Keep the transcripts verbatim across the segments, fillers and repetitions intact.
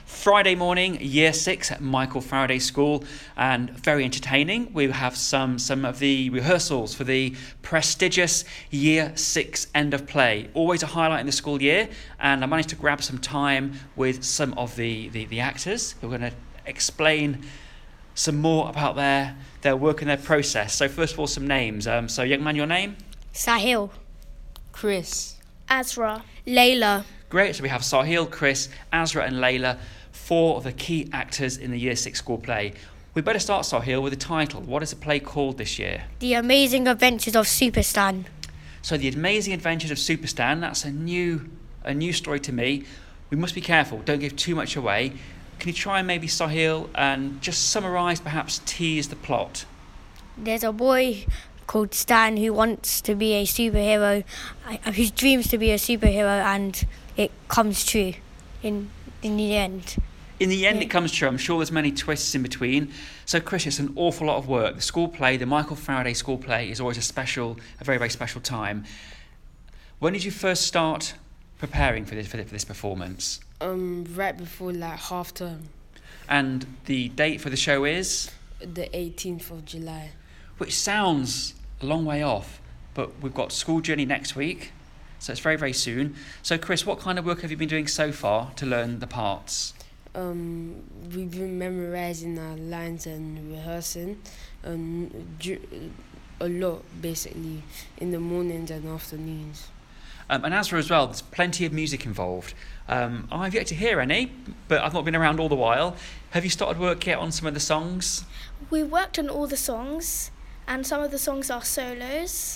Friday morning, year six at Michael Faraday School, and very entertaining. We have some some of the rehearsals for the prestigious year six end of play. Always a highlight in the school year, and I managed to grab some time with some of the, the, the actors who are going to explain some more about their, their work and their process. So first of all, some names. Um, so young man, your name? Sahil. Chris. Azra. Layla. Great, so we have Sahil, Chris, Azra and Layla, four of the key actors in the year six school play. We better start, Sahil, with the title. What is the play called this year? The Amazing Adventures of Super Stan. So The Amazing Adventures of Super Stan, that's a new a new story to me. We must be careful, don't give too much away. Can you try maybe, Sahil, and just summarise, perhaps tease the plot? There's a boy called Stan who wants to be a superhero, uh, whose dreams to be a superhero, and it comes true in in the end. In the end, Yeah. it comes true. I'm sure there's many twists in between. So, Chris, it's an awful lot of work. The school play, the Michael Faraday School play, is always a special, a very, very special time. When did you first start preparing for this for this, for this performance? Um, right before like half term, And the date for the show is, the eighteenth of July. which sounds a long way off, but we've got school journey next week, so it's very, very soon. So, Chris, what kind of work have you been doing so far to learn the parts? Um, we've been memorizing our lines and rehearsing, um, ju- a lot basically in the mornings and afternoons. Um, and Azra as well, there's plenty of music involved. Um, I've yet to hear any, but I've not been around all the while. Have you started work yet on some of the songs? We worked on all the songs, and some of the songs are solos.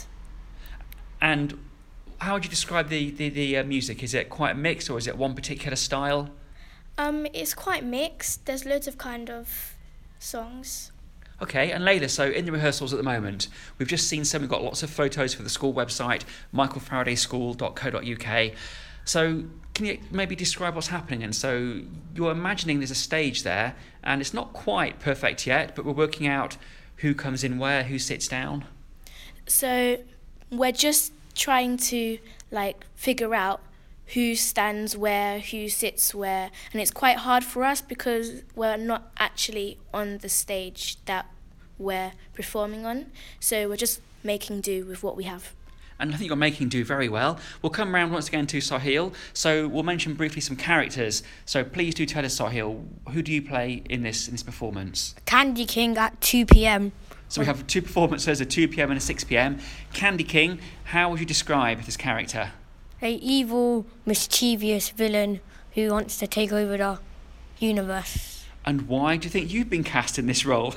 And how would you describe the, the, the uh, music? Is it quite mixed, or is it one particular style? Um, it's quite mixed. There's loads of kind of songs. Okay, and Layla, so in the rehearsals at the moment, we've just seen some, we've got lots of photos for the school website, michael faraday school dot co dot uk. So can you maybe describe what's happening? And so you're imagining there's a stage there, and it's not quite perfect yet, but we're working out who comes in where, who sits down. So we're just trying to like figure out who stands where, who sits where, and it's quite hard for us because we're not actually on the stage that we're performing on. So we're just making do with what we have. And I think you're making do very well. We'll come round once again to Sahil. So we'll mention briefly some characters. So please do tell us, Sahil, who do you play in this in this performance? Candy King at two p.m. So we have two performances, a two p.m. and a six p.m. Candy King, how would you describe this character? A evil, mischievous villain who wants to take over the universe. And why do you think you've been cast in this role?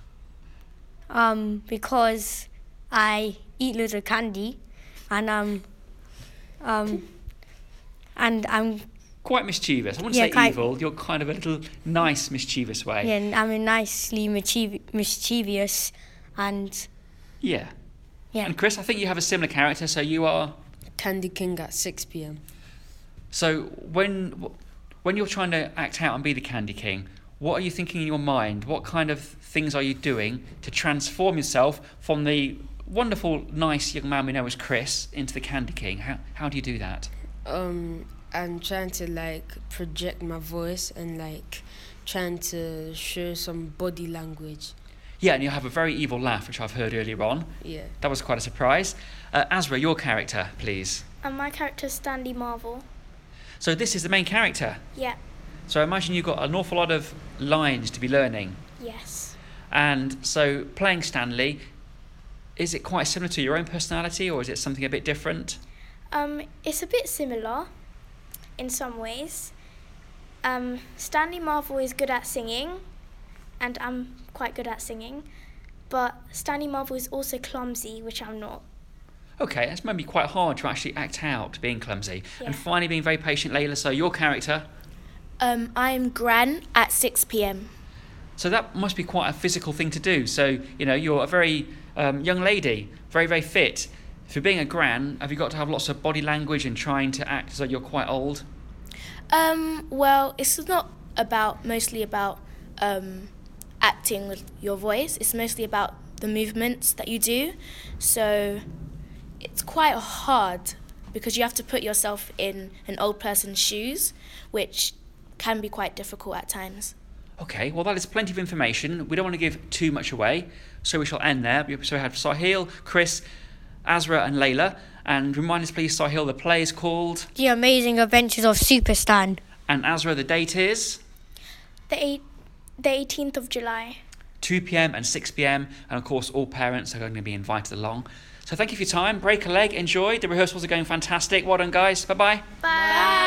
Um, because I eat loads of candy, and um, um, and I'm Quite mischievous. I wouldn't Yeah, say quite- evil. You're kind of a little nice, mischievous way. yeah, and I'm a nicely mischiev- mischievous, and Yeah. yeah. And Chris, I think you have a similar character. So you are. Candy King at six p.m. So when when you're trying to act out and be the Candy King, what are you thinking in your mind? What kind of things are you doing to transform yourself from the wonderful, nice young man we know as Chris into the Candy King? How how do you do that? Um, I'm trying to like project my voice and like trying to show some body language. Yeah, and you have a very evil laugh, which I've heard earlier on. Yeah. That was quite a surprise. Uh, Azra, your character, please. And my character's Stanley Marvel. So this is the main character. Yeah. So I imagine you've got an awful lot of lines to be learning. Yes. And so playing Stanley, is it quite similar to your own personality, or is it something a bit different? Um, it's a bit similar in some ways. Um, Stanley Marvel is good at singing, and I'm quite good at singing. But Stanley Marvel is also clumsy, which I'm not. Okay, that's maybe quite hard to actually act out being clumsy. Yeah. And finally, being very patient, Layla, so your character. Um, I'm Gran at six p.m. So that must be quite a physical thing to do. So, you know, you're a very um, young lady, very, very fit. For being a gran, have you got to have lots of body language and trying to act as though you're quite old? Um, well, it's not about mostly about um, acting with your voice. It's mostly about the movements that you do. So it's quite hard because you have to put yourself in an old person's shoes, which can be quite difficult at times. Okay, well that is plenty of information. We don't want to give too much away, so we shall end there. So we have Sahil, Chris, Azra and Layla. And remind us please, Sahil, the play is called... The Amazing Adventures of Super Stan. And Azra, the date is... The eight, the eighteenth of July. two p.m. and six p.m. And of course, all parents are going to be invited along. So thank you for your time. Break a leg. Enjoy. The rehearsals are going fantastic. Well done, guys. Bye-bye. Bye.